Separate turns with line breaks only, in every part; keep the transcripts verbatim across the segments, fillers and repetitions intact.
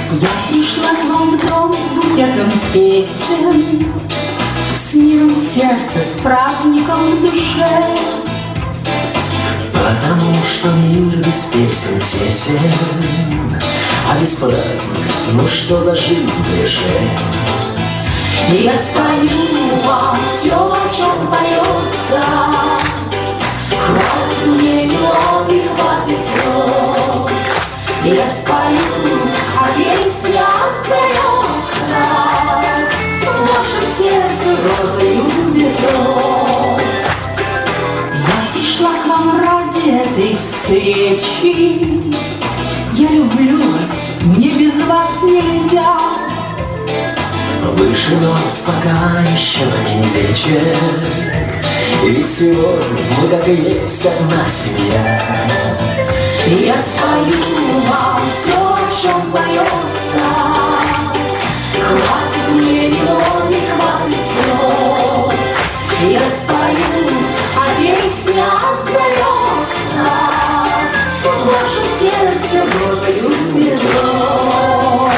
Я пришла к вам в дом с букетом песен, с миром в сердце, с праздником в душе.
Потому что мир без песен тесен, а без праздника, ну что за жизнь ближе?
Я спою вам все, о чем поется. Хватит мне мелодий, хватит слов. Я спою, а песня отзовется в вашем сердце розою ветров. Я пришла к вам ради этой встречи. Я люблю вас, мне без вас нельзя.
Выше нас пока еще не вечер, и ведь сегодня мы как и есть одна семья.
Я спою вам все, о чем поется. Хватит мне мелодий, хватит слов. Я спою, а песня отзовется в вашем сердце розою ветров.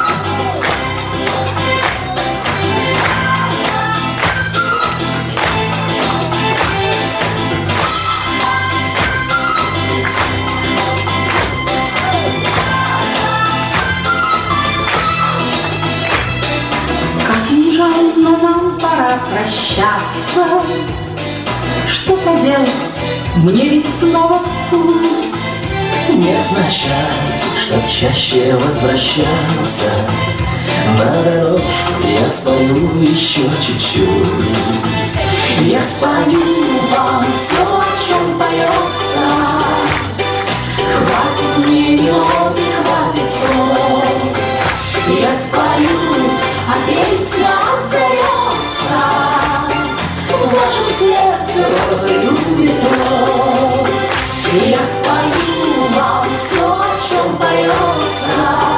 Но нам пора прощаться. Что поделать, мне ведь снова в путь.
Не означает, чтоб чаще возвращаться. На дорожку я спою еще чуть-чуть.
Я спою вам все, о чем поется. Хватит мне мелодий, хватит слов. Я спою, а песня отзовется в вашем сердце розою ветров. Я спою вам все, о чем поется.